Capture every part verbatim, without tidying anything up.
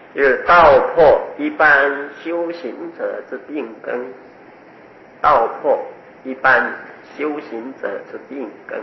就是道破一般修行者之病根，道破一般修行者之病根。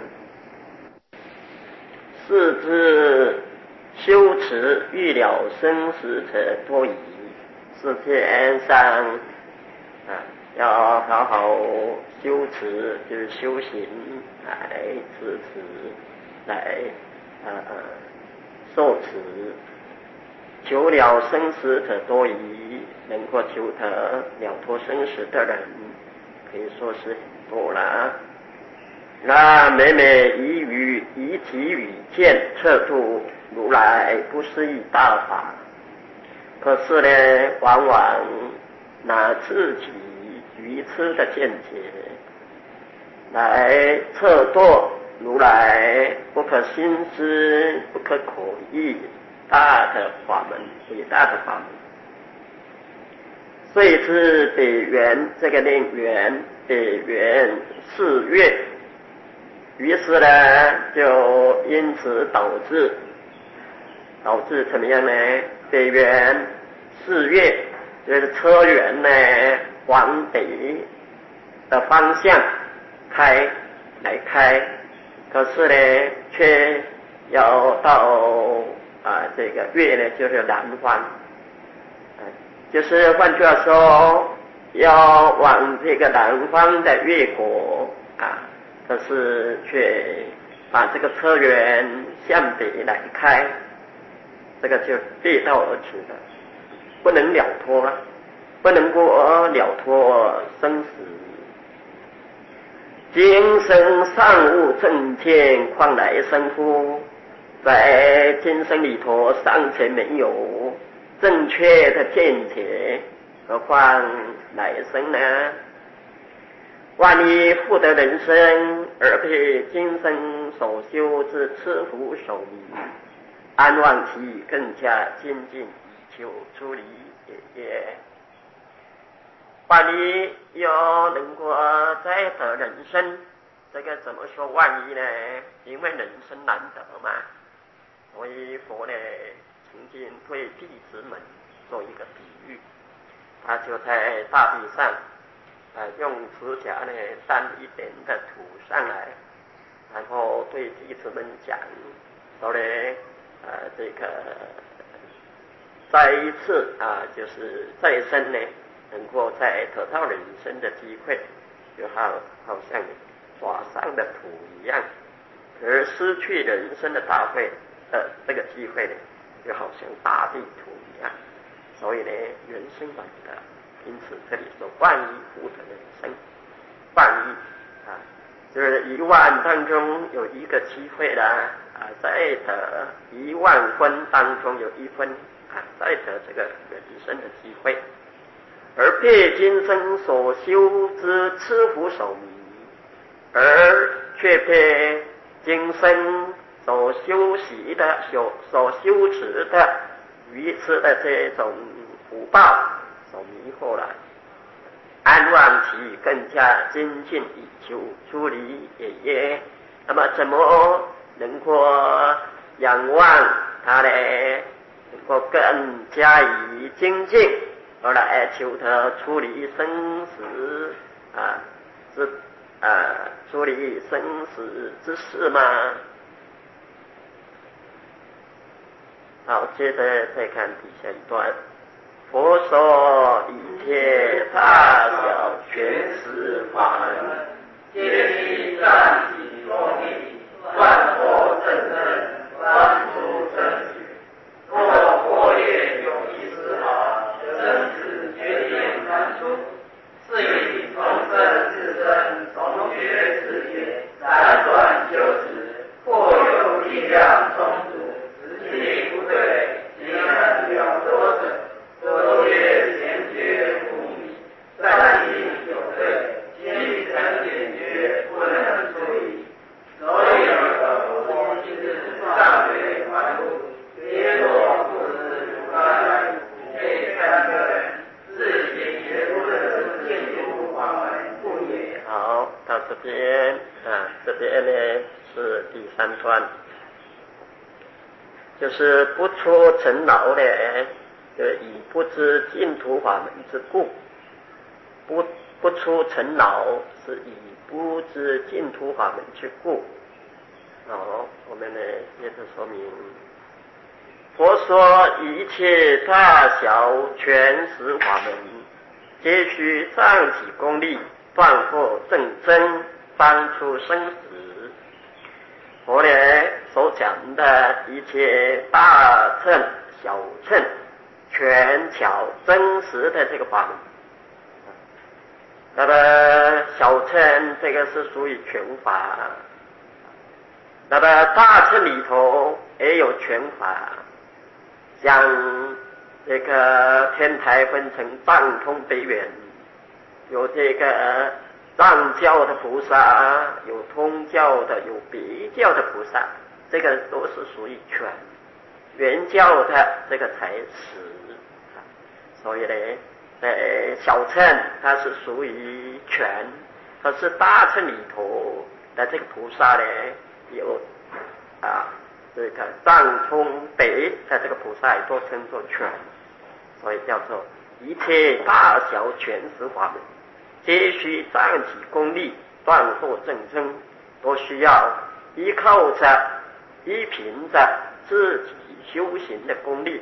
是之修持欲了生死者多矣。世间上啊，要好好修持，就是修行来持持，来啊受持。求了生死者多矣，能够求得了脱生死的人，可以说是很多了。那每每以语以体语见测度如来不思议大法，可是呢，往往拿自己愚痴的见解来测度如来不可心思、不可口议大的法门，伟大的法门。遂知北元这个令元北元四月，于是呢，就因此导致导致怎么样呢？北元四月就是车辕呢往北的方向开来开，可是呢，却要到啊这个月呢就是南方，啊、就是换句话说，要往这个南方的越国啊。可是却把这个车辕向北来开，这个就背道而驰了，不能了脱了，不能够了脱生死。今生尚无正见，况来生乎？在今生里头尚且没有正确的见解，何况来生呢？万一复得人生，而被今生所修之持福守名，安望其更加精进，以求出离也也。万一又能够再得人生，这个怎么说万一呢？因为人生难得嘛，所以佛呢曾经对弟子们做一个比喻，他就在大地上啊，用指甲呢沾一点的土上来，然后对弟子们讲说呢，呃，这个再一次啊，就是再生呢，能够再得到人生的机会，就好好像抓上的土一样，而失去人生的大会的这个机会呢，就好像大地土一样，所以呢，人生难得。因此这里说万一复得人生，万一啊，就是一万当中有一个机会啦，啊，再得一万分当中有一分啊，再得这个人生的机会，而被今生所修之持福守名，而却被今生所修习的所所修持的愚痴的这种福报所迷惑了，安望其更加精进以求出离也也。那么怎么能够仰望他呢？能够更加以精进而来求得出离生死啊之啊出离生死之事吗？好，接着再看底下一段。佛说一切大小全实法门，皆以善己所立，万佛正身，专出正觉。若破业有一丝毫，生死决定难出。是以从生至生，从学至觉，辗转修持，或有力量充足，实际不对，即能了脱者。所曰贤觉不迷，善行有对，心诚简觉，不能出离。所以尔佛今日上为凡夫，皆若不知如来非三个人，自己也不能进入法门不也。好，到这边啊，这边呢是第三段，就是不出尘劳的就以不知净土法门之故，不不出尘劳，是以不知净土法门之故。好，我们呢接着说明。佛说一切大小全实法门，皆须上体功力，断惑正真，方出生死。佛呢所讲的一切大乘、小乘、全巧、真实的这个法门，那么小乘这个是属于全法，那么大乘里头也有全法。像这个天台分成藏通北远，有这个藏教的菩萨，有通教的，有别教的菩萨，这个都是属于全。原教的这个才实，所以呢，呃，小乘它是属于全，可是大乘里头的这个菩萨呢，有啊。这个藏通北的这个菩萨也都称作全，所以叫做一切大小全实法门，皆须上体功力，断惑正真，都需要依靠着依凭着自己修行的功力，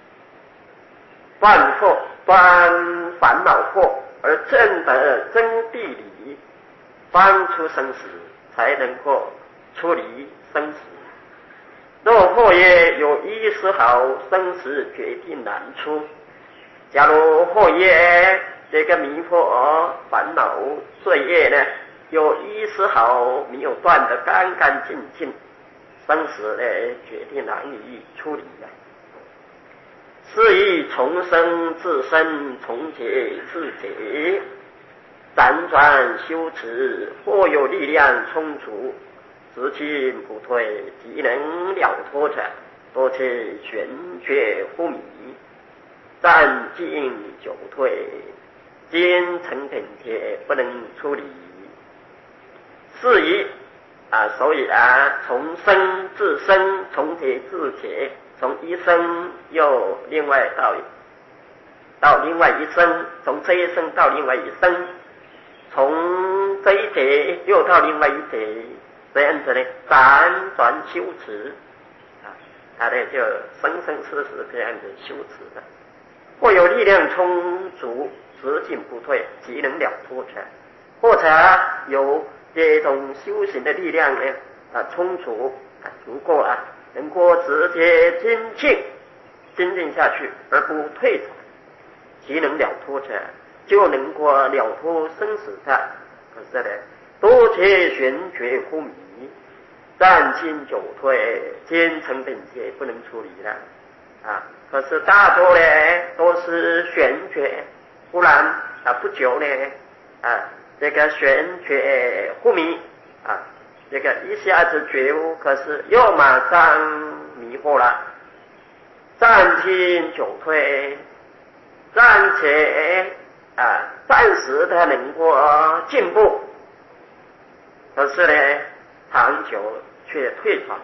断惑断烦恼惑，而证得真谛理，方出生死，才能够出离生死。若惑业有一丝毫，生死决定难出。假如惑业这个迷惑烦恼罪业呢，有一丝毫没有断得干干净净，生死呢决定难以处理啊。是以重生自身，重解自解，辗转修持，或有力量充足，直进不退，即能了脱者，多且玄觉忽迷，暂进久退，今成等切，不能出离。是以啊，所以啊，从生自生，从解自解，从一生又另外到到另外一生，从这一生到另外一生，从这一节又到另外一节，这样子呢，辗转修持啊，他呢就生生世世这样子修持的，或有力量充足，直进不退，即能了脱者，或者有这种修行的力量呢啊充足啊足够啊，能够直接精进精进下去而不退转，即能了脱者，就能够了脱生死的。可是呢，多且玄觉忽迷，暂进久退，坚成等切，不能处理了啊。可是大多呢都是玄觉，忽然啊不久呢啊这个玄觉忽迷啊，这个一下子觉悟，可是又马上迷惑了，暂进久退，暂且啊暂时的能够进步，可是呢长久却退转。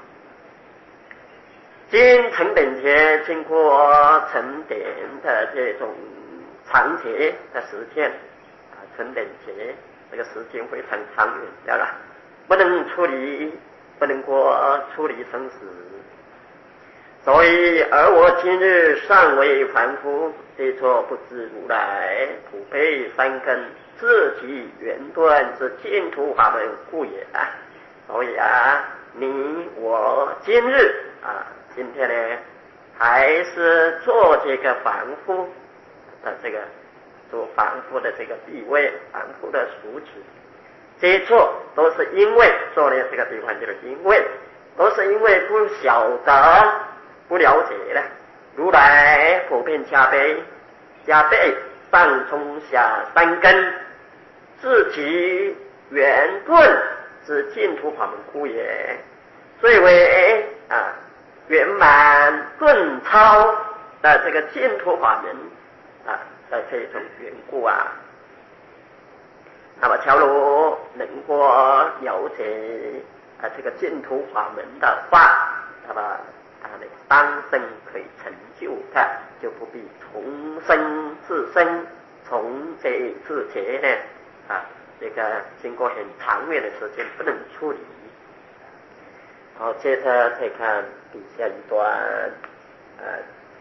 经成等切，经过成点的这种长节的时间啊，成等节这个时间非常长远的了，不能处理，不能够处理生死。所以而我今日尚为凡夫，虽作不知如来普被三根，自己圆顿之净土法门故也啊。所以啊，你我今日啊，今天呢还是做这个凡夫的这个做凡夫的这个地位，凡夫的俗子，这一做都是因为做的这个地方，就是因为都是因为不晓得不了解了如来普遍加倍加倍上中下三根，自己圆顿之净土法门故也，最为啊圆满顿超的这个净土法门啊的这种缘故啊。那么假如能够了解啊这个净土法门的话，那么他的当生可以成就的就不必重生自生，重结自结呢啊，这个经过很长远的时间不能处理。好，接着再看底下一段，呃。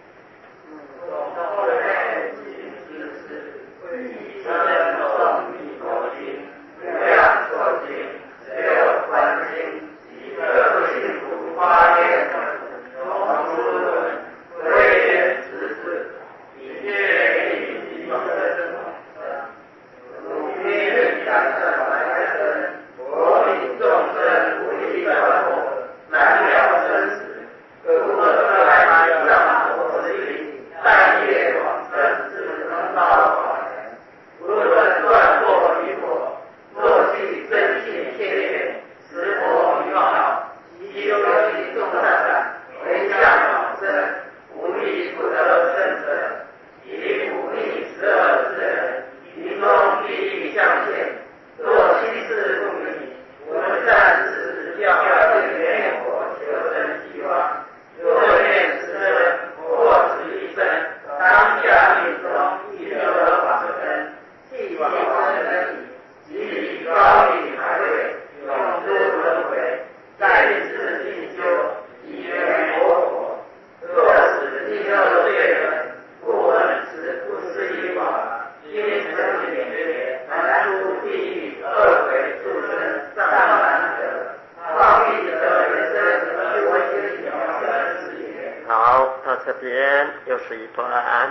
这边又是一段，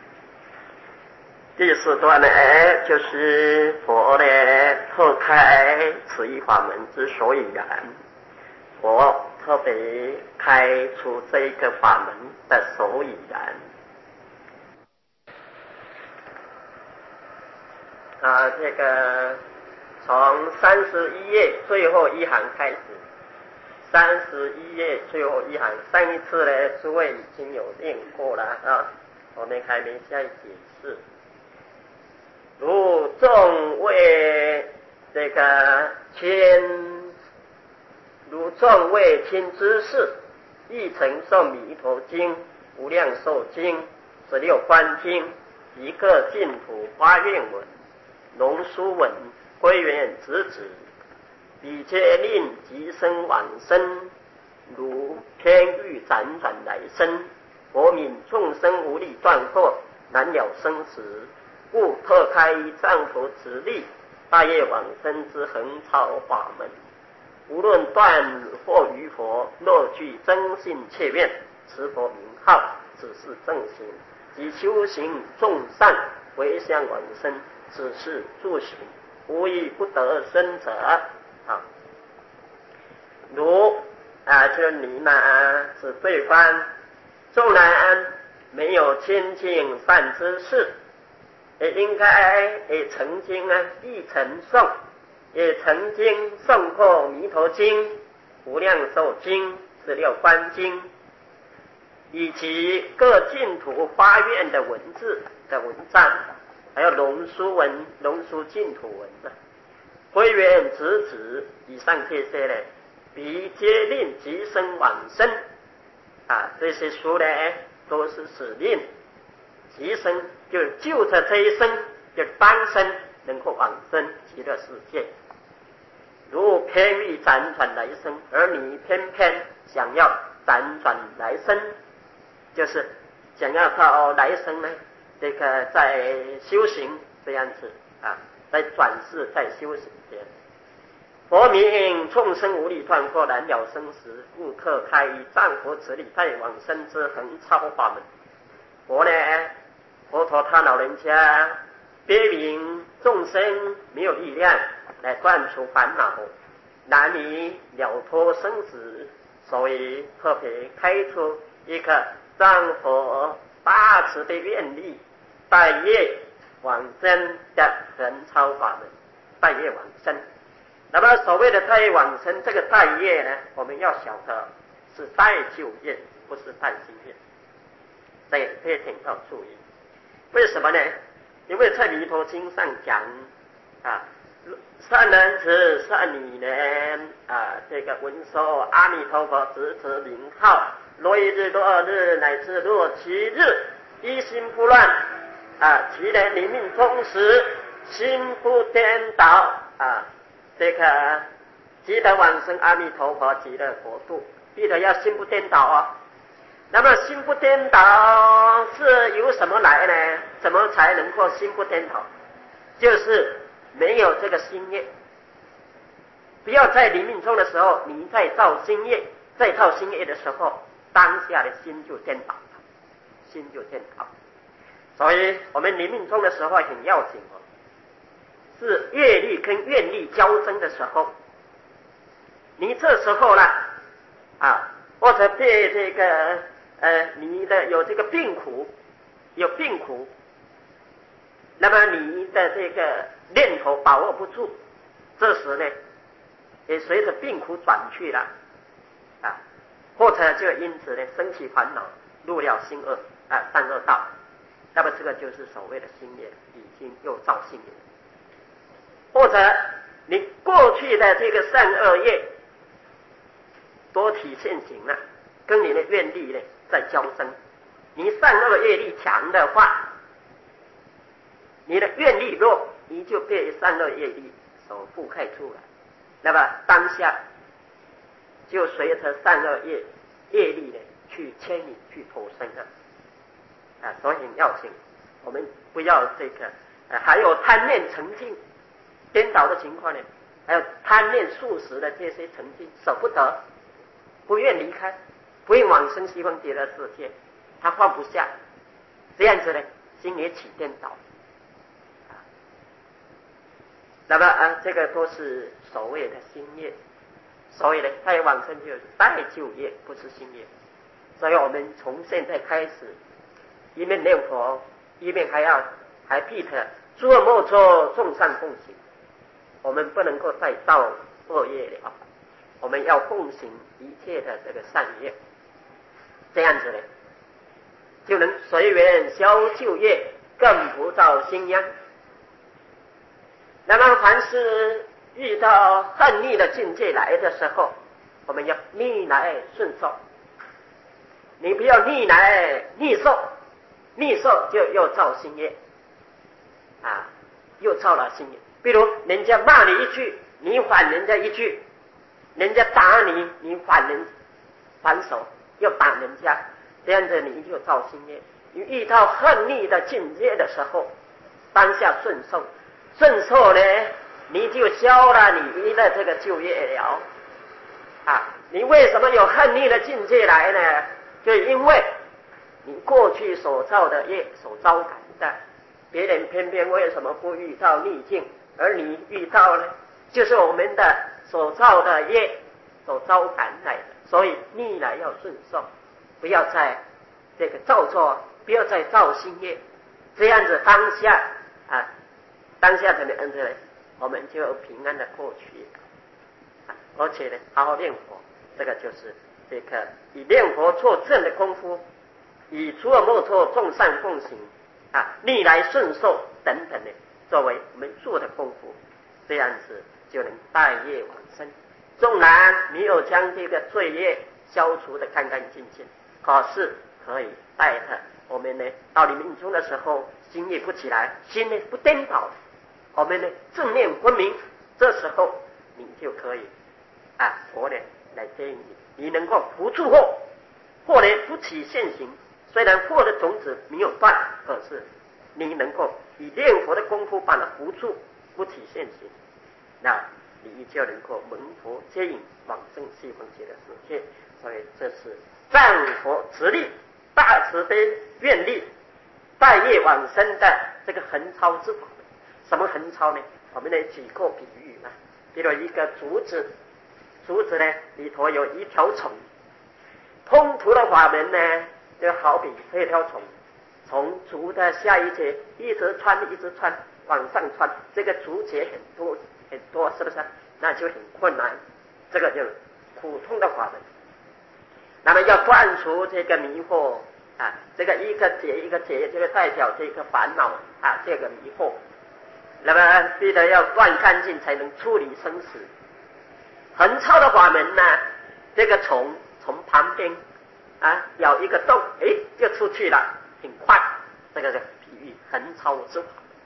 第四段呢，就是佛呢特开此一法门之所以然，佛特别开出这一个法门的所以然。啊，这个从三十一页最后一行开始。三十一页最后一行，上一次呢，诸位已经有念过了啊，我们还没再解释。如众为这个亲，如众为亲之事，亦曾受弥陀经、无量寿经、十六观经、一个净土发愿文、龙书文、归元直指。彼皆令即生往生，如偏欲辗转来生，佛悯众生无力断惑，难了生死，故特开藏佛直力，大业往生之横超法门。无论断惑于佛，若具真信切愿，持佛名号，只是正行，即修行众善，回向往生，只是助行，无一不得生者。啊，如啊，就是你呢是对方，纵然没有亲近善知识，也应该也曾经啊亦曾诵，也曾经诵过弥陀经、无量寿经、十六观经，以及各净土发愿的文字的文章，还有龙书文、龙书净土文的。归元直指以上这些呢，彼皆令即生往生啊，这些书呢都是使令即生，就就着这一生，就当生能够往生极乐世界。如偏欲辗转来生，而你偏偏想要辗转来生，就是想要到来生呢，这个在修行这样子啊。在转世，在修行间，佛名众生无力断惑，难了生死，故特开藏佛此理，待往生之横超法门。佛呢，佛陀他老人家别名众生没有力量来断除烦恼，难以了脱生死，所以特别开出一个藏佛大慈的愿力，待业往生的横超法门，待业往生。那么所谓的待业往生，这个待业呢，我们要晓得是待救业，不是待心业，这个这一点要注意。为什么呢？因为在弥陀经上讲啊，善男子善女人啊，这个闻说阿弥陀佛直持名号，若一日若二日乃至若七日， 一心不乱啊，其人临命终时心不颠倒啊，这个即得往生阿弥陀佛极乐国度，记得要心不颠倒啊。那么心不颠倒是由什么来呢？怎么才能够心不颠倒？就是没有这个心业。不要在临命终的时候，你在造心业，在造心业的时候，当下的心就颠倒了，心就颠倒。所以我们临命终的时候很要紧哦，是业力跟愿力交争的时候，你这时候呢，啊，或者被这个呃，你的有这个病苦，有病苦，那么你的这个念头把握不住，这时呢，也随着病苦转去了啊，或者就因此呢生起烦恼，入了心恶啊三恶道，那么这个就是所谓的心业，已经又造心业。或者你过去的这个善恶业多体现行了，跟你的愿力呢在交争，你善恶业力强的话，你的愿力弱，你就被善恶业力所覆盖住了，那么当下就随着善恶业业力呢去牵引去投生的啊，所以很要紧，我们不要这个、啊、还有贪念沉静颠倒的情况呢，还有贪念素食的这些沉静，舍不得，不愿离开，不愿往生西方极乐世界，他放不下，这样子呢心也起颠倒啊。那么啊，这个都是所谓的心业，所以呢在往生就是带旧业，不是心业。所以我们从现在开始，一面念佛，一面还要还记得诸恶莫作，众善奉行。我们不能够再造恶业了，我们要奉行一切的这个善业，这样子呢就能随缘消旧业，更不造新殃。那么凡是遇到恨逆的境界来的时候，我们要逆来顺受，你不要逆来逆受，逆受就又造新业啊，又造了新业。比如人家骂你一句，你还人家一句，人家打你，你还人还手又打人家，这样子你就造新业。你遇到恨逆的境界的时候，当下顺受，顺受呢你就消了你的这个旧业了啊。你为什么有恨逆的境界来呢？就因为你过去所造的业所招感的，别人偏偏为什么不遇到逆境，而你遇到呢？就是我们的所造的业所招感来的，所以逆来要顺受，不要再这个造作，不要再造新业，这样子当下啊，当下的恩呢，我们就平安的过去啊，而且呢，好好念佛，这个就是这个以念佛做正的功夫，以诸恶莫作，众善奉行啊，逆来顺受等等的，作为我们做的功夫，这样子就能带业往生。纵然没有将这个罪业消除的干干净净，可是可以带着我们呢，到临命终的时候，心业不起来，心呢不颠倒，我们呢正念分明，这时候你就可以啊，佛呢来接引你，你能够扶住祸，祸呢不起现行。虽然祸的种子没有断，可是你能够以念佛的功夫把它扶住，不起现行，那你就能够蒙佛接引往生西方极乐世界。所以这是战佛慈力、大慈悲愿力带业往生的这个横超之法。什么横超呢？我们来举个比喻嘛，比如一个竹子，竹子呢里头有一条虫，通途的法门呢就好比这条虫从竹的下一节一直穿一直穿往上穿，这个竹节很多很多，是不是？那就很困难，这个就是苦痛的法门。那么要断除这个迷惑啊，这个一个结一个结，就代表这个烦恼啊，这个迷惑。那么记得要断干净，才能处理生死。横超的法门呢，这个虫从旁边啊咬一个洞，诶，就出去了，很快。 这个是比喻横超之法。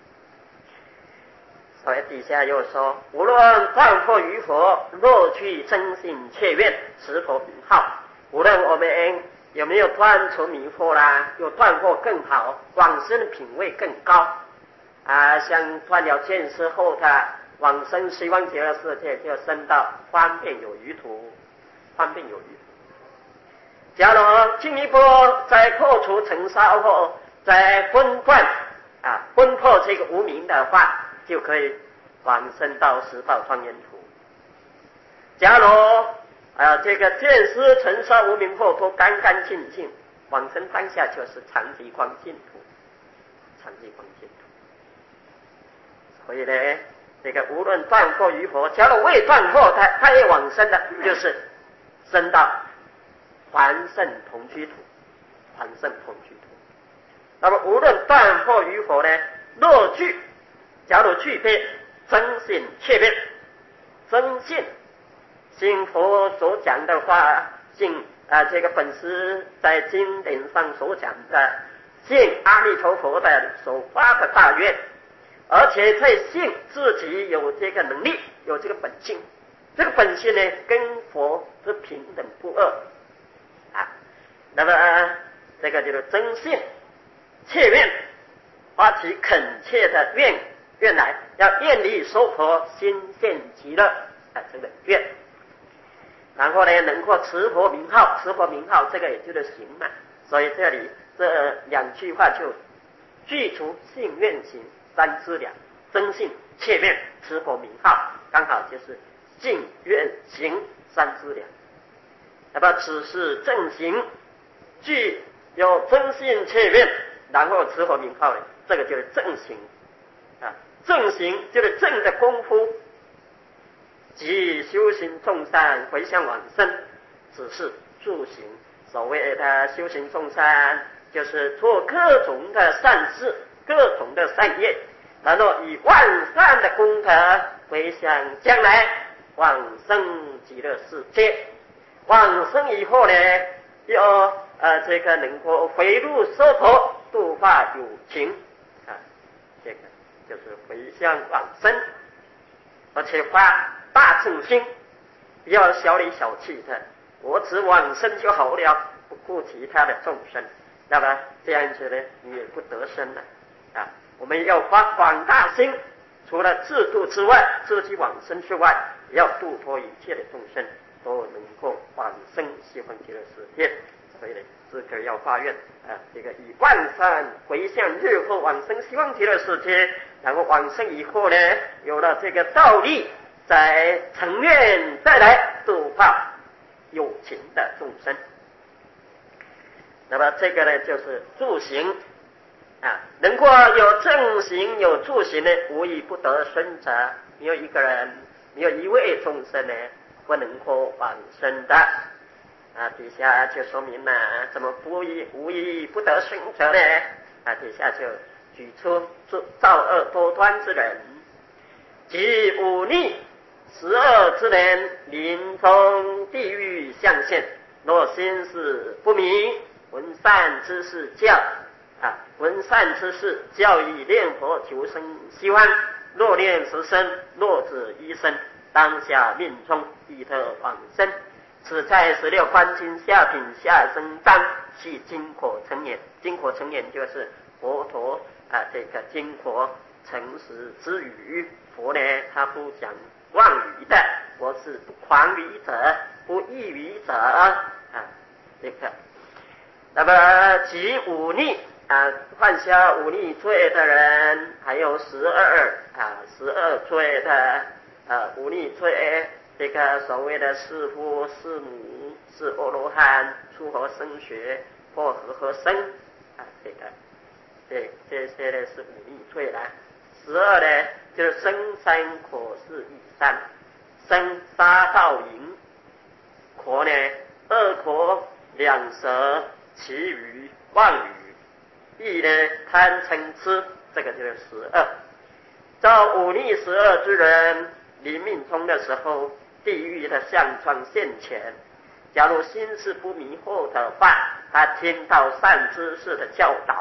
所以底下又说，无论断惑与否，若具真心切愿，持佛名号。无论我们有没有断除迷惑啦，有断惑更好，往生的品位更高啊！像断了见思后的往生西方极乐世界，就升到方便有余土，方便有余土。假如进一步再破除尘沙后，再分断啊分破这个无明的话，就可以往生到十报庄严土。假如啊这个见思尘沙无明破都干干净净，往生当下就是常寂光净土，常寂光净土。所以呢，这个无论断惑与否，假如未断惑，他他也往生的，就是升到还圣同居土，还圣同居土。那么无论断惑与否呢，若具，假如具备真心切愿，真信信佛所讲的话，信啊这个本师在经典上所讲的，信阿弥陀佛的所发的大愿，而且在信自己有这个能力，有这个本性，这个本性呢跟佛是平等不二啊。那么、啊、这个就是真信切愿，发起恳切的愿愿来，要愿力说佛，心现极乐啊，这个愿。然后呢，能够持佛名号，持佛名号这个也就是行嘛。所以这里这两句话就具足信愿行三资粮，真信切愿持佛名号，刚好就是信愿行三资粮。那么此是正行，具有真信切愿，然后持佛名号呢，这个就是正行啊。正行就是正的功夫，即修行众善，回向往生，只是助行。所谓的修行众善，就是做各种的善事，各种的善业，然后以万善的功德回向将来往生极乐世界。往生以后呢，要呃这个能够回入娑婆，度化有情啊，这个就是回向往生，而且发大正心，不要小里小气的，我只往生就好了，不顾其他的众生。那么这样子呢，你也不得生了啊。我们要发广大心，除了自度之外，自己往生之外，也要度脱一切的众生，都能够往生西方极乐世界。所以呢，自个要发愿啊，这个以万善回向日后往生西方极乐世界，然后往生以后呢，有了这个道力，再成愿再来度化有情的众生。那么这个呢，就是助行啊，能够有正行有助行呢，无一不得生者，没有一个人，没有一位众生呢不能够往生的啊。底下就说明了怎么不一无一不得生者呢？啊，底下就举出造恶多端之人，即忤逆十恶之人，临终地狱象现，若心思不明，闻善之事教啊，闻善之事教以念佛求生希望，若念十生，若止一生，当下命中必得往生。此在十六观经下品下生章，系经火成言。经火成言就是佛陀啊，这个经火诚实之语。佛呢，他不讲妄语的，佛是不诳语者，不异语者啊，这个。那么即忤逆啊，犯下忤逆罪的人，还有十二啊，十二罪的啊忤逆罪。这个所谓的弑父弑母是阿罗汉出佛升学或和合生啊，这个这这些呢是忤逆罪啦。十二呢就是生三口是以三，生杀盗淫，口呢二口两舌，其余妄语，意呢贪嗔痴，这个就是十二。照忤逆十二之人，临命终的时候，地狱的相状现前。假如心事不迷惑的话，他听到善知识的教导，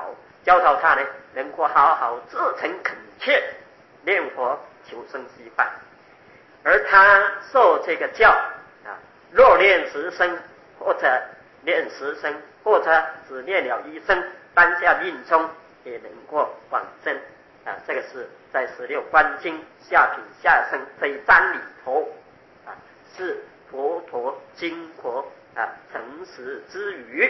教导他呢能够好好自诚恳切念佛求生西方。而他受这个教啊，若念十声或者念十声，或者只念了一声，当下命中也能够往生啊。这个是在十六观经下品下生这一章里头啊，是佛陀经佛啊诚实之语。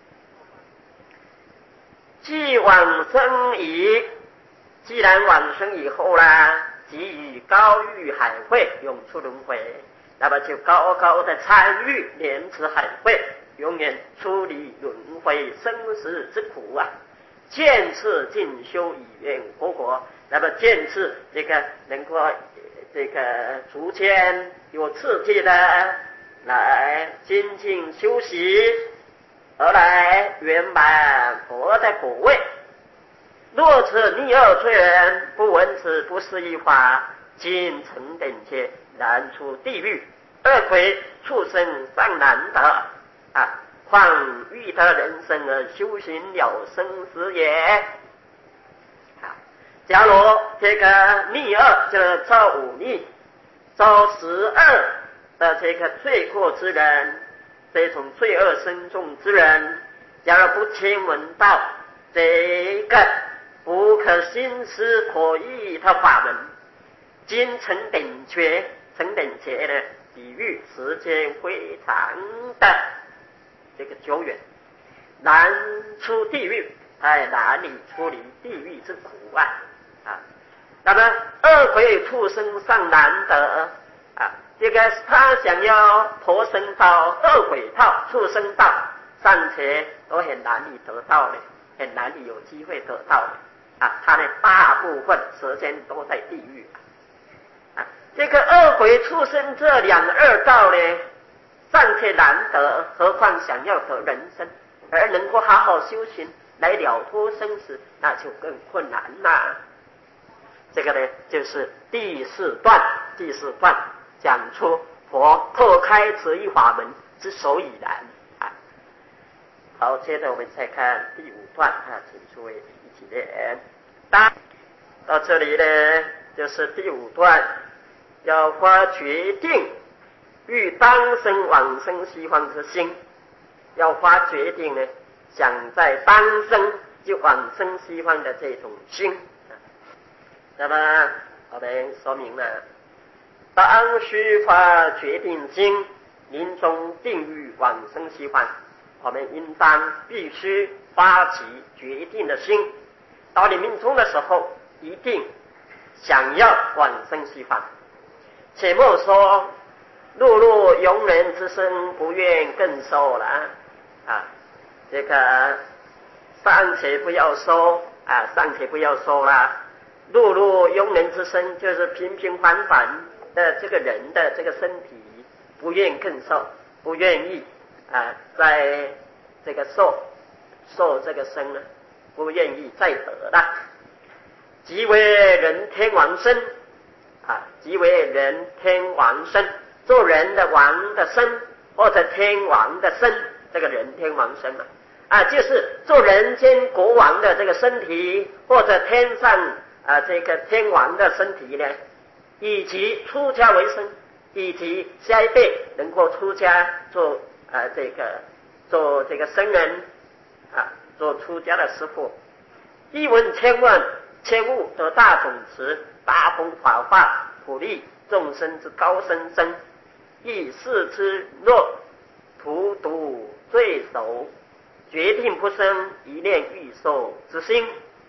既往生矣，既然往生以后啦，即与高遇海会，永出轮回，那么就高高的参与莲池海会，永远出离轮回生死之苦啊！见次进修以愿佛国，那么见次这个能够这个逐渐有次第的来精进修习，而来圆满佛的果位。若此逆恶罪人，不闻此不思议法，今成等切，难出地狱，恶鬼畜生尚难得啊！况欲得人生而修行了生死也。啊，假如这个逆恶就是造五逆、造十二的这个罪过之人，这种罪恶深重之人，假如不听闻到这个不可心思可议的法门，今成等觉，成等觉的比喻时间非常的这个久远，难出地狱，在哪里处理地狱之苦啊？啊，那么恶鬼畜生尚难得啊，这个他想要投生到恶鬼道、畜生道，尚且都很难以得到的，很难以有机会得到的啊。他的大部分时间都在地狱啊。这个恶鬼畜生这两恶道呢，尚且难得，何况想要得人生，而能够好好修行来了脱生死，那就更困难啦。这个呢，就是第四段，第四段讲出佛拓开此一法门之所以然啊。好，接着我们再看第五段啊，请诸位一起念。当到这里呢，就是第五段，要发决定欲当生往生西方之心，要发决定呢，想在当生就往生西方的这种心。那么我们说明了，当须发决定心，临终定欲往生西方，我们应当必须发起决定的心，到你命中的时候，一定想要往生西方。且莫说碌碌庸人之身，不愿更受了啊！这个尚且不要说啊，尚且不要说了。碌碌庸人之身，就是平平凡凡的这个人的这个身体，不愿更受，不愿意啊，在这个受受这个生呢，不愿意再得了。即为人天王身啊，即为人天王身，做人的王的身，或者天王的身，这个人天王身嘛，啊，就是做人间国王的这个身体，或者天上啊这个天王的身体呢，以及出家为生，以及下一辈能够出家做啊这个做这个僧人啊，做出家的师父。一闻千万千物得大种子，大风法化，普利众生之高深深，亦视之若荼毒罪首，决定不生一念欲受之心。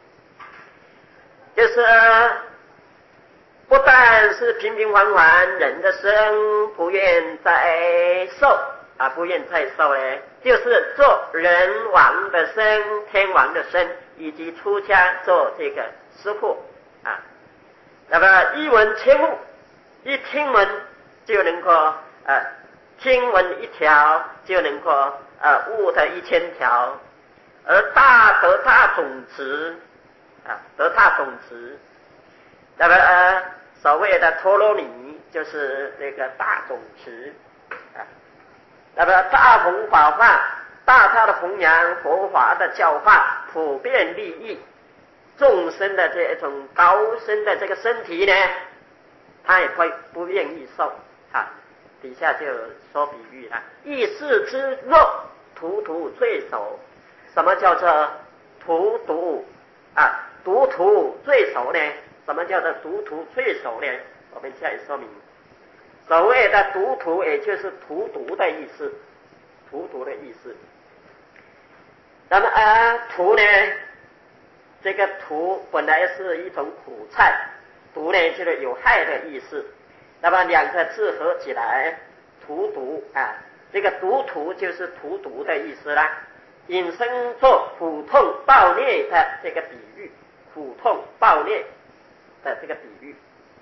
就是不但是平平凡凡人的生不愿再受啊，不愿再受呢，就是做人王的身、天王的身，以及出家做这个师父啊。那么一闻千物，一听闻就能够呃，听闻一条就能够呃悟的一千条，而大得大种子啊，得大种子。那么呃，所谓的陀罗尼就是这个大种子啊。那么大弘法化大大的弘扬佛法的教化，普遍利益众生的这种高深的这个身体呢，他也会不愿意受啊。底下就说比喻了，意识之弱，荼毒罪首。什么叫做荼毒啊？毒徒罪首呢？什么叫做毒徒罪首呢？我们加以说明。所谓的毒徒，也就是荼毒的意思，荼毒的意思。那么啊，荼呢，这个荼本来是一种苦菜，毒呢就是有害的意思。那么两个字合起来，荼毒啊，这个毒徒就是荼毒的意思啦。引申作苦痛暴虐的这个比喻，苦痛暴虐的这个比喻。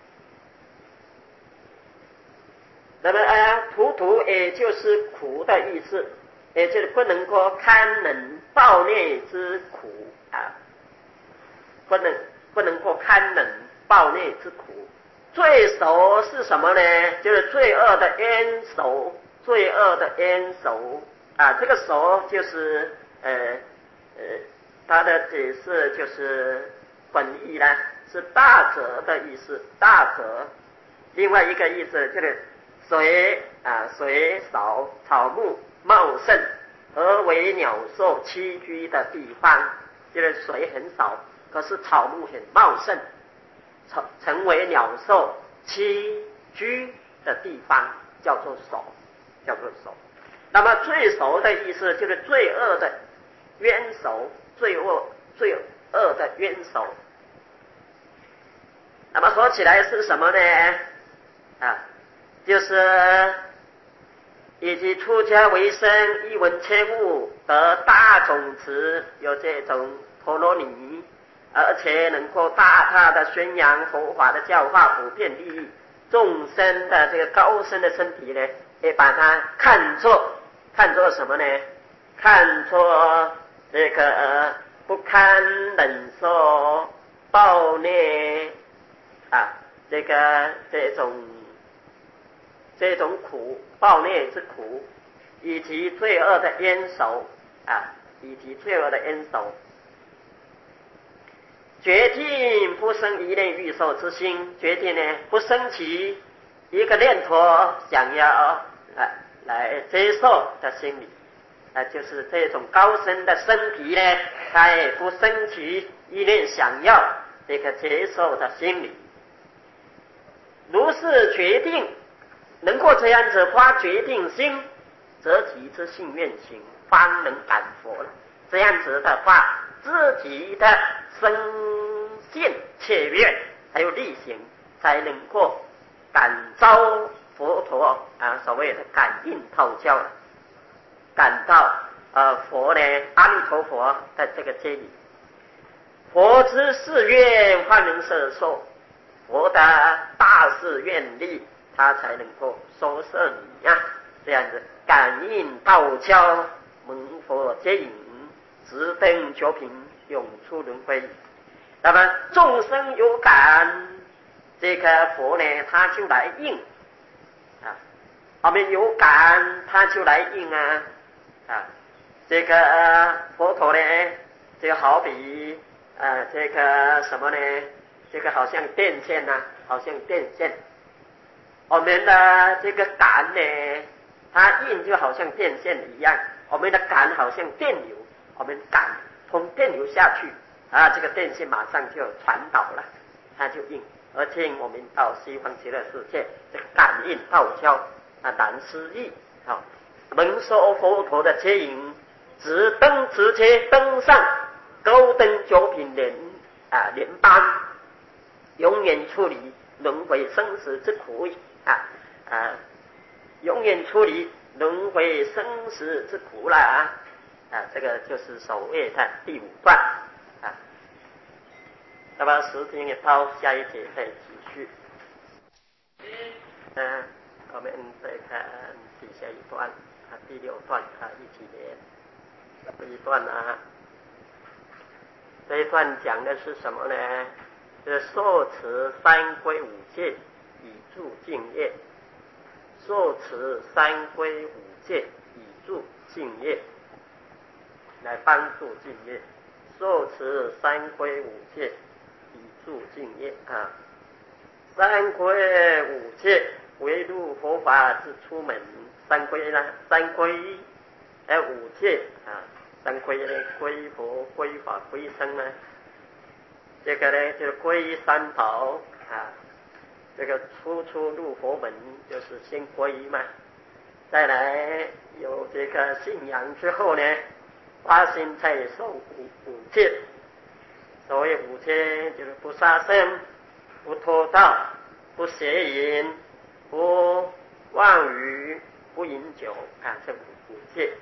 那么啊，荼毒也就是苦的意思，也就是不能够堪忍暴虐之苦啊，不能不能够堪忍暴虐之苦。罪首是什么呢？就是罪恶的冤首，罪恶的冤首啊，这个首就是呃呃，它的解释就是本意呢是大者的意思，大者。另外一个意思就是水啊，水少，草木茂盛，而为鸟兽栖居的地方，就是水很少，可是草木很茂盛，成成为鸟兽栖居的地方，叫做首，叫做首。那么罪首的意思就是罪恶的冤首，罪恶罪恶的冤首。那么说起来是什么呢？啊，就是以及出家为僧，一闻切悟，得大种子，有这种陀罗尼，而且能够大大的宣扬佛法的教化，普遍利益众生的这个高深的身体呢，也把它看作看作什么呢？看作这个、呃、不堪忍受暴虐啊，这个这种这种苦，暴虐之苦，以及罪恶的冤首啊，以及罪恶的冤首。决定不生一念欲受之心，决定呢不生起一个念头想要啊来接受的心理啊，就是这种高深的身体呢，它也不生起一念想要这个接受的心理。如是决定能够这样子发决定心，则己之信愿行方能感佛了。这样子的话，自己的生信切愿还有力行，才能够感召佛陀啊，所谓的感应道交，感到呃佛呢阿弥陀佛的这个接引。佛之誓愿方能摄受，佛的大誓愿力，他才能够收摄你呀、啊。这样子感应道交，蒙佛接引，直登九品，永出轮回。那么众生有感，这个佛呢他就来应啊，我们有感他就来应啊啊，这个、呃、佛陀呢就好比呃这个什么呢，这个好像电线啊，好像电线，我们的这个感呢它应就好像电线一样，我们的感好像电流，我们感通电流下去啊，这个电线马上就传导了，它就应。而且我们到西方极乐世界，这个感应道交啊，难思议啊，蒙受佛陀的接引，直登直接登上高登九品莲啊莲邦，永远处理轮回生死之苦啊啊，永远处理轮回生死之苦了啊啊，这个就是所谓的第五段啊。那么时间也到，下一节再继续。嗯、呃，我们再看底下一段啊，第六段啊，一起念这一段啊。这一段讲的是什么呢？就是受持三归五戒，以助敬业。受持三归五戒，以助敬业。 来帮助敬业，受持三规五戒以助敬业啊。三规五戒为入佛法之出门，三规呢，三规哎五戒啊，三规呢，归佛、归法、归僧呢，这个呢就是归三宝啊。这个初初入佛门就是先皈依嘛，再来有这个信仰之后呢，发心再受五五戒。所谓五戒就是不杀生、不偷盗、不邪淫、不妄语、不饮酒啊，这五五戒。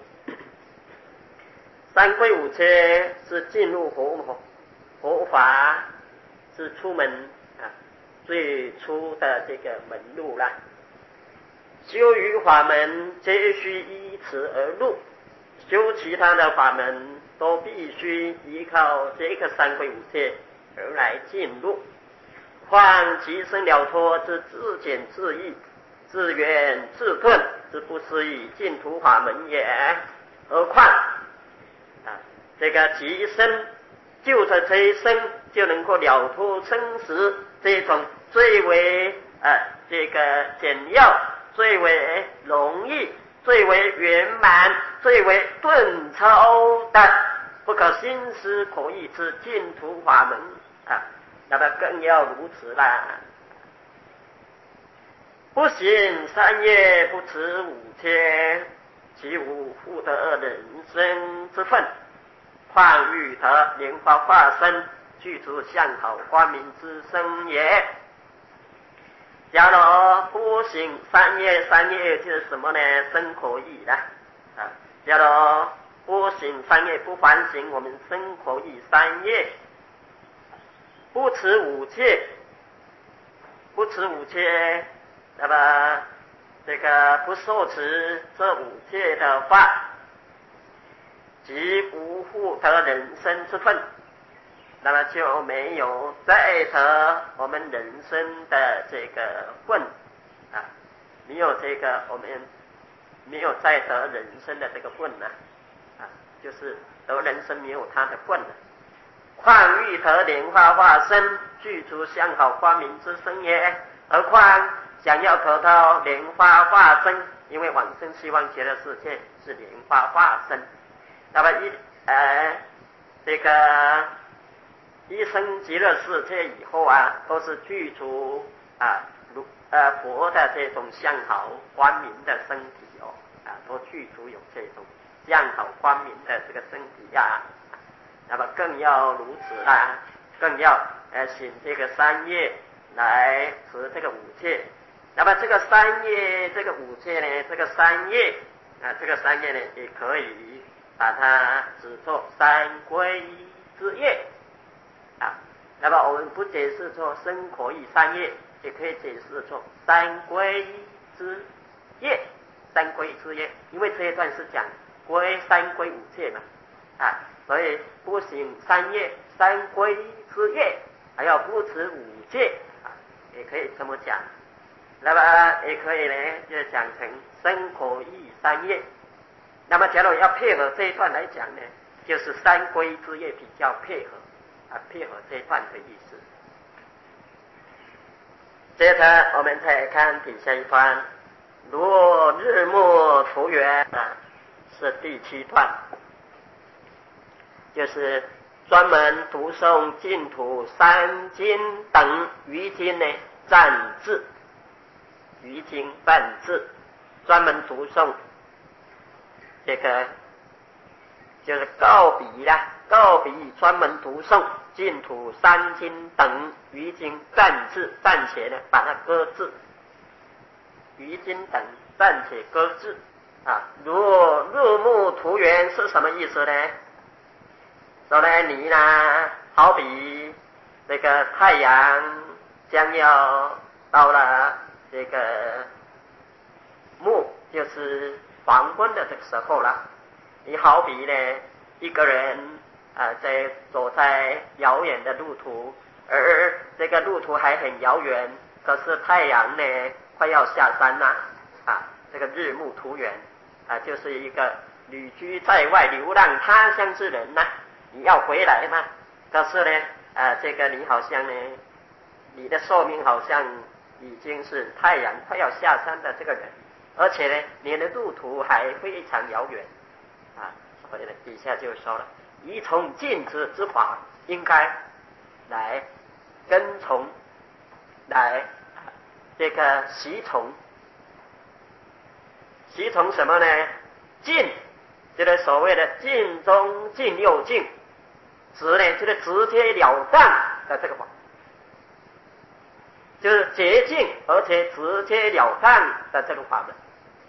三规五戒是进入佛佛法是出门啊最初的这个门路啦。修于法门皆须依此而入，修其他的法门都必须依靠这个三规五戒而来进入。况其生了脱之自检自益、自圆自顿之不思议净土法门也。何况啊，这个其生就着这一生就能够了脱生死，这种最为啊这个简要、最为容易、最为圆满、最为顿超的不可心思口意之净土法门啊，那么更要如此啦。不行三业，不持五戒，其无复得人生之分。况欲得莲花化身，具足相好光明之身也。假如不行三业，三业就是什么呢？身口意的啊。假如不行三业，不反省我们身口意三业，不持五戒，不持五戒，那么这个不受持这五戒的话，即无复得人生之分，那么就没有再得我们人生的这个份啊，没有这个我们没有再得人生的这个份呢啊，就是得人生没有他的份了。况欲得莲花化身，具足相好光明之身也。何况想要得到莲花化身，因为往生希望极乐世界是莲花化身，那么一呃这个一生极乐世界以后啊，都是具足啊如呃佛的这种相好光明的身体哦啊，都具足有这种相好光明的这个身体啊，那么更要如此啦，更要呃行这个三业来持这个五戒。那么这个三业这个五戒呢，这个三业啊这个三业呢也可以把它指作三皈之业啊。那么我们不解释作身口意三业，也可以解释作三皈之业，三皈之业，因为这一段是讲归三皈五戒嘛啊，所以不行三业三皈之业，还要不持五戒啊，也可以这么讲。那么也可以呢，就讲成身口意三业。那么假如要配合这一段来讲呢，就是三皈之业比较配合啊，配合这一段的意思。接着我们再看底下一段，如日暮途缘啊，是第七段，就是专门读诵净土三经等余经呢赞字，余经赞字，专门读诵这个就是告笔啦，告笔专门读诵净土三经等余经暂字，暂且呢把它搁置，余经等暂且搁置啊。如日暮途缘是什么意思呢？说呢你呢好比这个太阳将要到了这个暮，就是黄昏的这个时候了，你好比呢一个人啊、呃，在走在遥远的路途，而这个路途还很遥远，可是太阳呢快要下山了啊，这个日暮途缘啊，就是一个旅居在外流浪他乡之人呐、啊，你要回来吗？可是呢，呃，这个你好像呢，你的寿命好像已经是太阳快要下山的这个人，而且呢，你的路途还非常遥远啊。所以呢，底下就说了，宜从禁止之法，应该来跟从，来这个习从。习从什么呢？禁，就是所谓的禁中禁又禁，指呢就是直截了当的这个法，就是洁净而且直截了当的这个法门，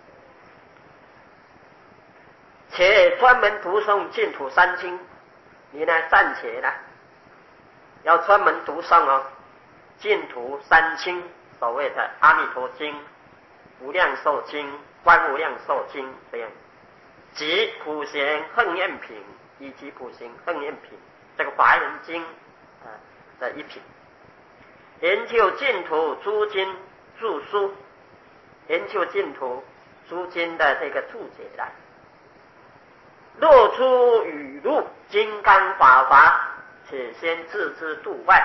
且专门读诵净土三经。你呢暂且呢要专门读诵哦，净土三经，所谓的阿弥陀经、无量寿经、观无量寿经这样，及普贤行愿品以及普贤行愿品这个华严经啊的一品，研究净土诸经注疏，研究净土诸经的这个注解来，落出语录金刚法华，且先自之度外。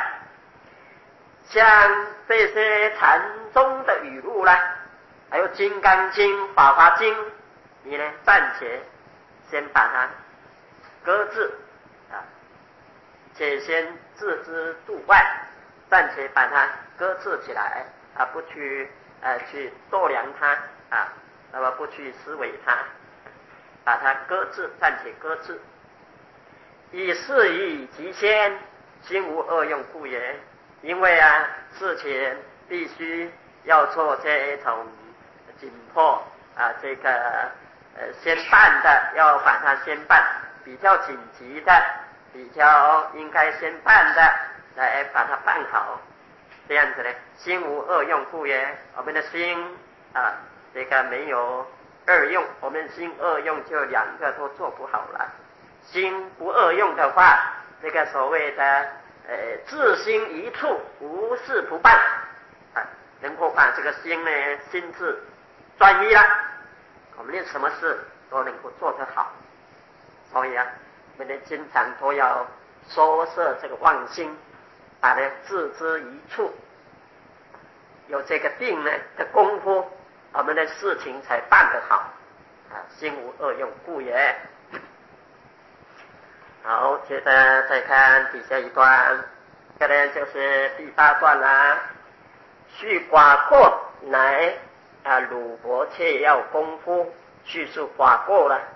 像这些禅宗的语录啦，还有金刚经、法华经，你呢暂且先把它搁置啊，且先自之度外，暂且把它搁置起来啊，不去呃去度量它啊，那么不去思维它，把它搁置，暂且搁置。以事宜即先，心无二用故也。因为啊，事情必须要做这种紧迫啊，这个呃先办的，要把它先办，比较紧急的，比较应该先办的，来把它办好。这样子呢，心无二用故也。我们的心啊，这个没有二用，我们心二用就两个都做不好了。心不二用的话，这个所谓的呃自心一处，无事不办啊，能够把这个心呢心智专一了，我们的什么事都能够做得好。所以啊，我们经常都要收摄这个妄心，把它置之一处，有这个定呢的功夫，我们的事情才办得好啊。心无二用故也。好，接着再看底下一段，这个就是第八段啦。续寡过乃啊鲁伯切要功夫，叙述寡过了，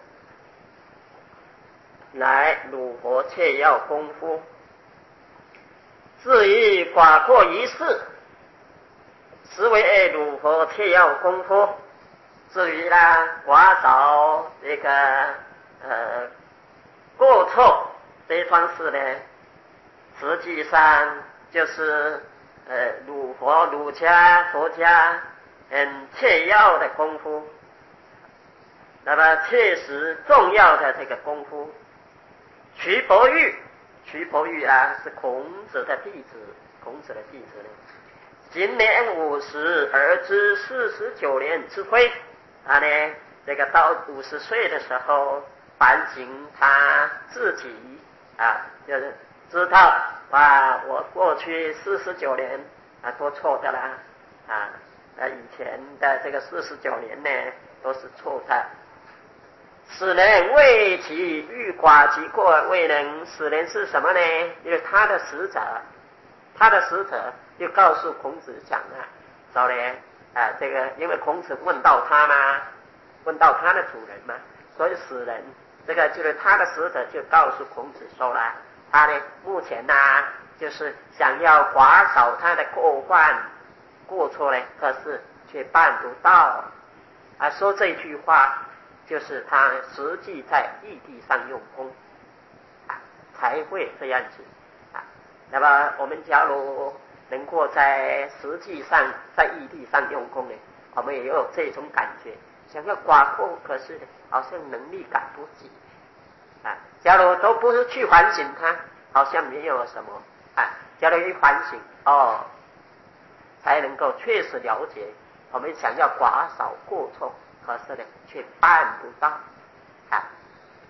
乃鲁伯切要功夫。至于寡过一事，实为鲁伯切要功夫。至于啦寡少这个呃过错这一桩事呢，实际上就是呃儒佛儒家佛家很切要的功夫，那么切实重要的这个功夫。瞿伯玉，瞿伯玉啊是孔子的弟子，孔子的弟子呢，今年五十而知四十九年之亏，他呢这个到五十岁的时候反省他自己啊，就是知道啊，我过去四十九年啊都错的啦啊，呃以前的这个四十九年呢都是错的。使人为其欲寡其过未能，使人是什么呢？因为他的使者，他的使者就告诉孔子讲了，说呢啊，这个因为孔子问到他嘛，问到他的主人嘛，所以使人这个就是他的使者就告诉孔子说了，他呢目前呢就是想要寡少他的过患过错呢，可是却办不到啊。说这句话就是他实际在义地上用功啊，才会这样子啊。那么我们假如能够在实际上在义地上用功呢，我们也有这种感觉，想要寡过，可是呢好像能力赶不及啊。假如都不是去反省他，好像没有什么啊。假如一反省哦，才能够确实了解我们想要寡少过错，可是呢却办不到啊。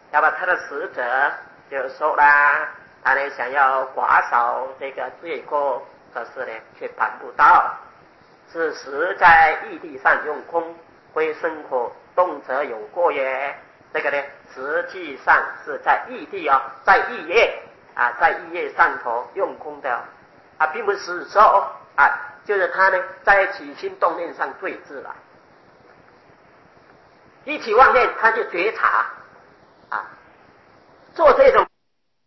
要把他的使者就说啦，他呢想要刮扫这个罪过，可是呢却办不到。只是在异地上用功，为生活动辄有过也。这个呢，实际上是在异地啊、哦，在异业啊，在异业上头用功的啊，并不是说啊，就是他呢在起心动念上对治了，一起妄念他就觉察啊，做这种